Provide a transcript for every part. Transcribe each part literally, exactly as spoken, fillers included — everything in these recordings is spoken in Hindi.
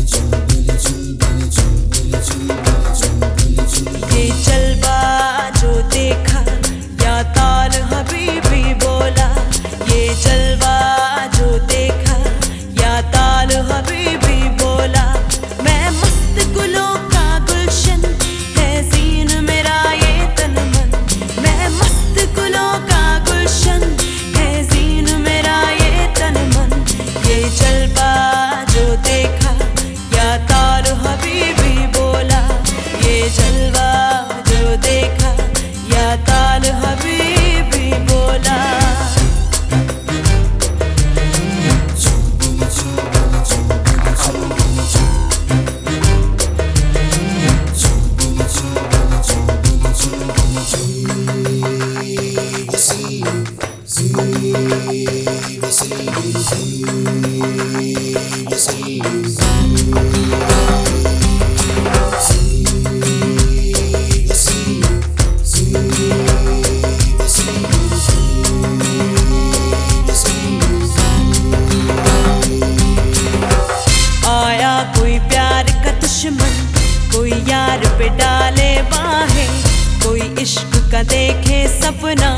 ये जलवा जो देखा या ताल हबीबी बोला, ये जलवा जो देखा या ताल हबीबी बोला। मैं मस्त गुलों का गुलशन है जीन मेरा ये तन मन, मैं मस्त गुलों का गुलशन है जीन मेरा ये तन मन। ये जलवा जो देखा या ताल हबीबी बोला, ये जलवा जो देखा या ताल हबीबी बोला। आया कोई प्यार का दुश्मन, कोई यार पे डाले बाहें, कोई इश्क का देखे सपना।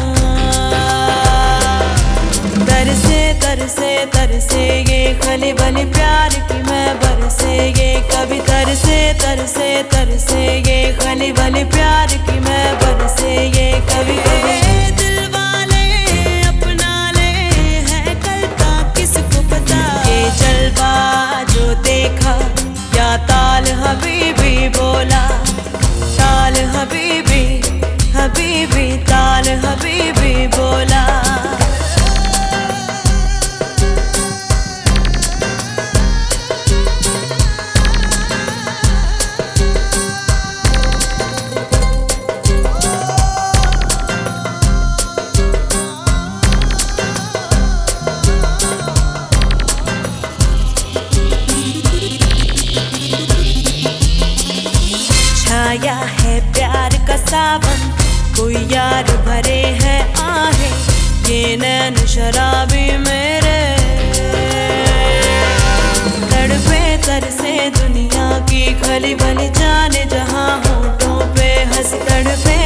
तरसे तरसे तरसे ये खली बली प्यार की मैं बरसे, ये कभी तरसे तरसे तरसे ये खली बली प्यार की मैं बरसे, ये कभी कभी दिल वाले अपना ले है कल का किसको पता। ये जलवा जो देखा या ताल हबीबी बोला, ताल हबीबी हबीबी ताल हबीबी बोला। छाया है प्यार का सावन, कोई यार भरे हैं आहें, ये नैन शराबी मेरे। तड़पे तरसे दुनिया की खली भली जाने जहां होठों पे हंस, तड़पे